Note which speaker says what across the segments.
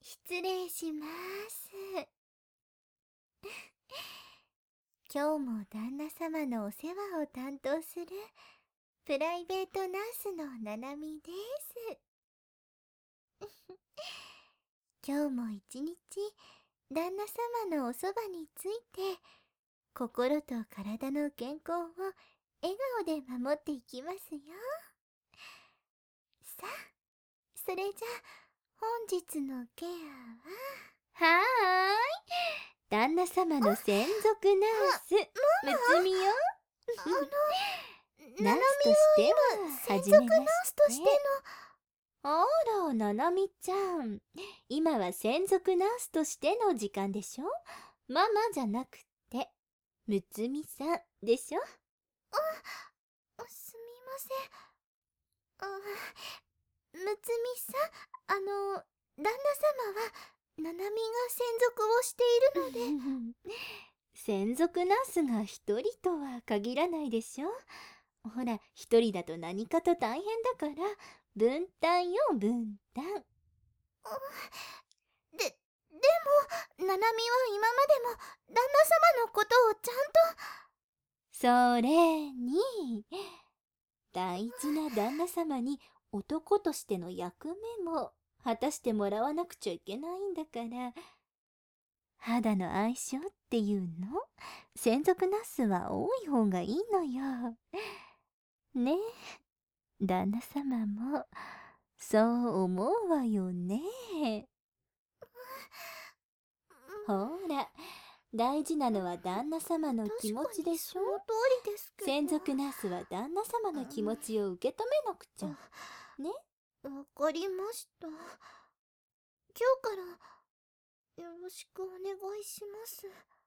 Speaker 1: 失礼します。今日も旦那様のお世話を担当するプライベートナースのななみです。今日も一日旦那様のおそばについて心と体の健康を笑顔で守っていきますよ。さあ、それじゃ本日のケアは旦那様の専属ナースむつみよ。ナースとしては初めまして。あら、ななみちゃん、今は専属ナースとしての時間でしょ。ママじゃなくてむつみさんでしょ。すみません。むつみさん、旦那様はななみが専属をしているので専属ナースが一人とは限らないでしょ。ほら、一人だと何かと大変だから分担よ、分担。でもななみは今までも旦那様のことをちゃんと。それに大事な旦那様に男としての役目も果たしてもらわなくちゃいけないんだから。肌の相性っていうの、専属ナースは多い方がいいのよ。ねえ、旦那様もそう思うわよね。ほら、大事なのは旦那様の気持ちでしょ。専属ナースは旦那様の気持ちを受け止めなくちゃね。わかりました。今日からよろしくお願いします。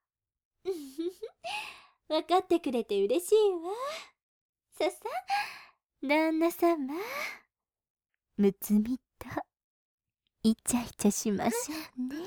Speaker 1: わかってくれて嬉しいわ。ささ、旦那様、むつみとイチャイチャしましょうね。むつみさん、ちゃんと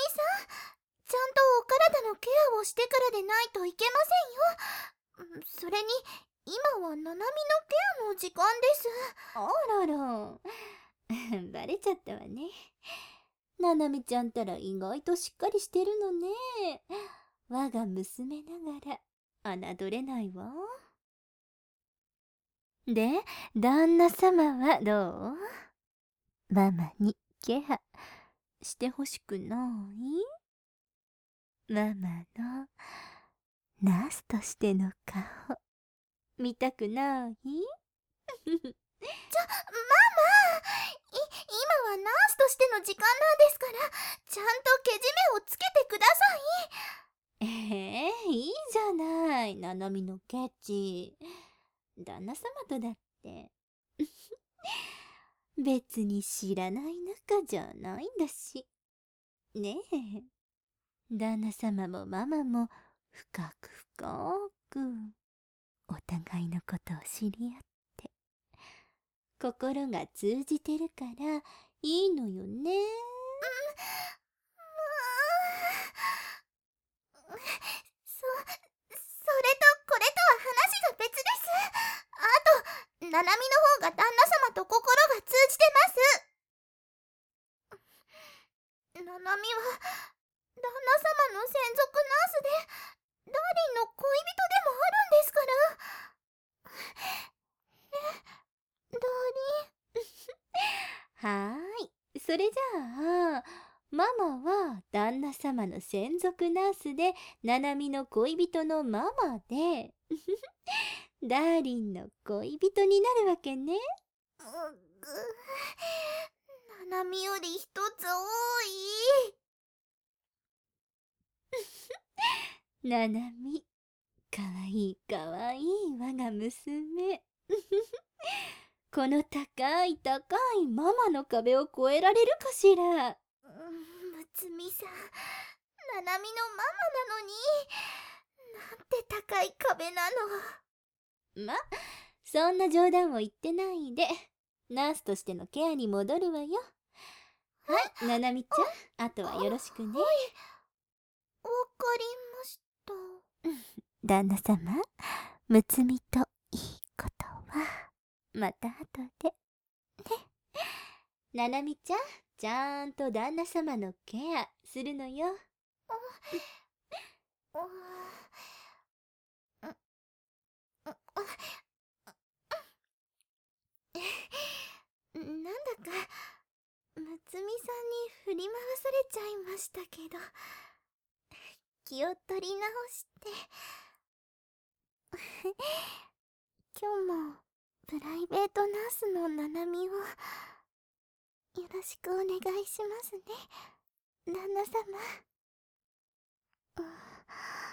Speaker 1: お体のケアをしてからでないといけませんよ。それに今はななみのケアの時間です。あららバレちゃったわね。ななみちゃんたら意外としっかりしてるのね。我が娘ながら侮れないわ。で、旦那様はどう？ママにケアしてほしくない？ママのナースとしての顔見たくない？今はナースとしての時間なんですから、ちゃんとけじめをつけてください。いいじゃない、ななみのケチ。旦那様とだって別に知らない仲じゃないんだしねえ。旦那様もママも深く深くお互いのことを知り合って心が通じてるからいいのよね。それとこれとは話が別です。あと、ななみの方が旦那様と心が通じてます。ななみは旦那様の専属ナースでダーリンの恋人でもあるんですから。ね、ダーリン。はーい、それじゃあママは旦那様の専属ナースでななみの恋人のママでダーリンの恋人になるわけね。ななみより一つ多い。ななみ、かわいいかわいい我が娘。この高い高いママの壁を越えられるかしら。むつみさん、ななみのママなのに、なんて高い壁なの。ま、そんな冗談を言ってないで、ナースとしてのケアに戻るわよ。はい、ななみちゃん、あとはよろしくね。はい、わかりました。旦那様、むつみといいことはまた後でね。ななみちゃん、 ちゃんと旦那様のケアするのよ。
Speaker 2: なんだかむつみさんに振り回されちゃいましたけど、気を取り直して今日もプライベートナースのななみをよろしくお願いしますね、旦那様。